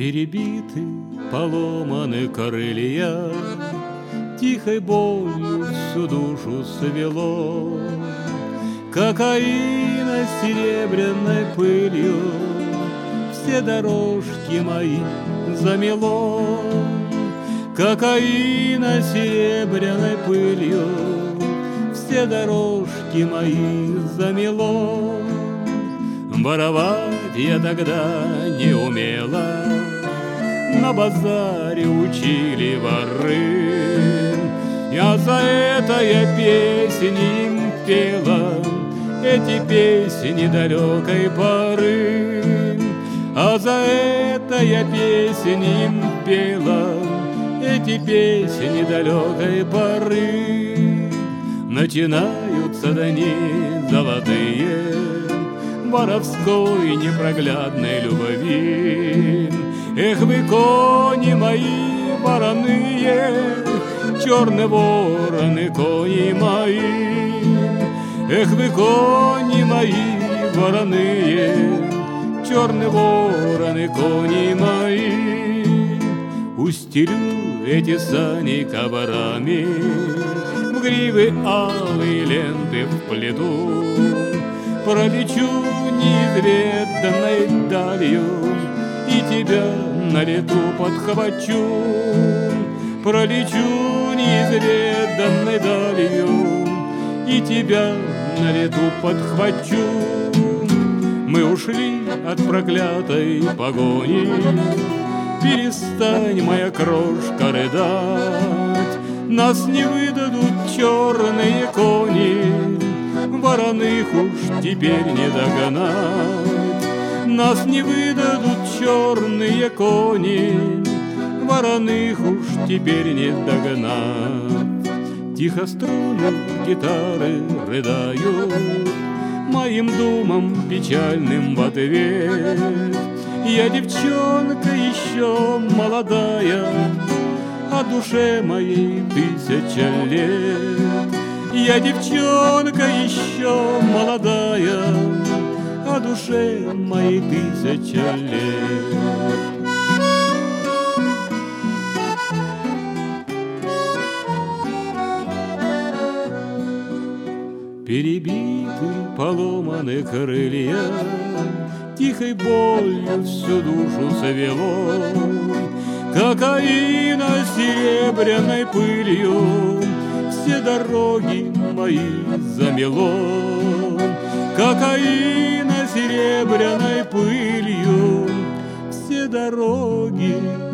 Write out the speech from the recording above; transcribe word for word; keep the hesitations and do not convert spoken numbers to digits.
Перебиты, поломаны крылья, тихой болью всю душу свело. Кокаина серебряной пылью все дорожки мои замело. Кокаина серебряной пылью все дорожки мои замело. Воровать я тогда не умела, на базаре учили воры. Я за это я песни им пела, эти песни далекой поры. А за это я песни им пела, эти песни далекой поры. Начинаются дни золотые воровской непроглядной любви. Эх вы, кони мои вороные, черные вороны, кони мои. Эх вы, кони мои вороные, черные вороны, кони мои. Устелю эти сани коврами, в гривы алые ленты вплету. Пролечу неизведанной далью и тебя на лету подхвачу. Пролечу неизведанной далью и тебя на лету подхвачу. Мы ушли от проклятой погони, перестань, моя крошка, рыдать. Нас не выдадут черные кони, вороных уж теперь не догнать. Нас не выдадут черные кони, вороных уж теперь не догнать. Тихо струны гитары рыдают моим думам печальным в ответ. Я девчонка еще молодая, а душе моей тысяча лет. Я девчонка еще молодая, а душе моей тысяча лет. Перебиты, поломаны крылья, тихой болью всю душу свело. Кокаина серебряной пылью все дороги мои замело. Кокаина серебряной пылью все дороги